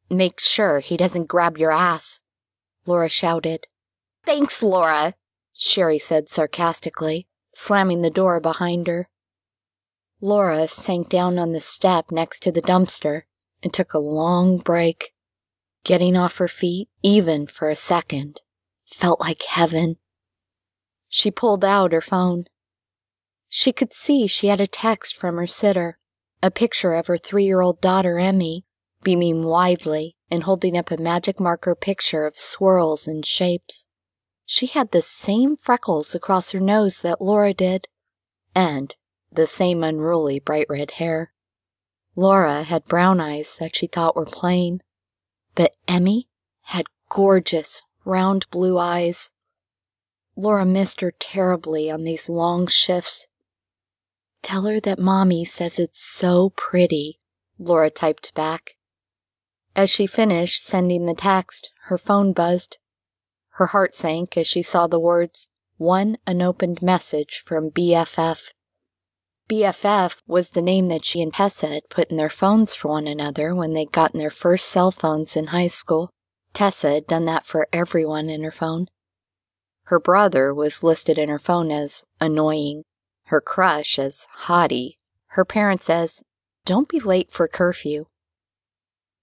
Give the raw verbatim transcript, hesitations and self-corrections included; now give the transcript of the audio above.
Make sure he doesn't grab your ass, Laura shouted. Thanks, Laura, Sherry said sarcastically, slamming the door behind her. Laura sank down on the step next to the dumpster and took a long break. Getting off her feet, even for a second, felt like heaven. She pulled out her phone. She could see she had a text from her sitter, a picture of her three-year-old daughter, Emmy, beaming widely and holding up a magic marker picture of swirls and shapes. She had the same freckles across her nose that Laura did, and the same unruly bright red hair. Laura had brown eyes that she thought were plain, but Emmy had gorgeous, round blue eyes. Laura missed her terribly on these long shifts. Tell her that Mommy says it's so pretty, Laura typed back. As she finished sending the text, her phone buzzed. Her heart sank as she saw the words, "One unopened message from B F F." B F F was the name that she and Tessa had put in their phones for one another when they'd gotten their first cell phones in high school. Tessa had done that for everyone in her phone. Her brother was listed in her phone as annoying, her crush as hottie, her parents as don't be late for curfew,